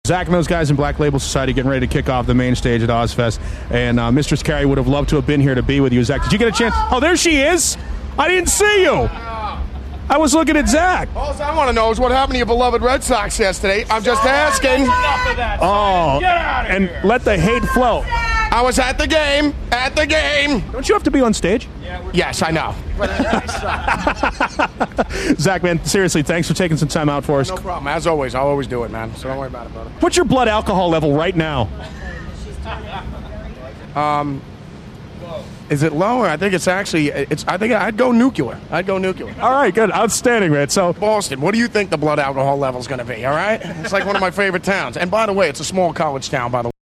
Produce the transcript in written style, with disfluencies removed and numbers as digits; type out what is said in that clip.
Zach and those guys in Black Label Society getting ready to kick off the main stage at Ozfest. And Mistress Carrie would have loved to have been here to be with you. Zach, did you get a chance? Oh, there she is. I didn't see you. I was looking at Zach. All I want to know is what happened to your beloved Red Sox yesterday. I'm just asking. Enough of that. Oh, Get out of here. and let the hate flow. I was at the game. At the game. Don't you have to be on stage? Yes, I know. Zach, man, seriously, thanks for taking some time out for us. No problem. As always, I'll always do it, man. So don't worry about it, brother. What's your blood alcohol level right now? Is it lower? I think it's actually. I think I'd go nuclear. All right, good. Outstanding, man. So, Boston, what do you think the blood alcohol level is going to be? All right, it's like one of my favorite towns. And by the way, it's a small college town. By the way.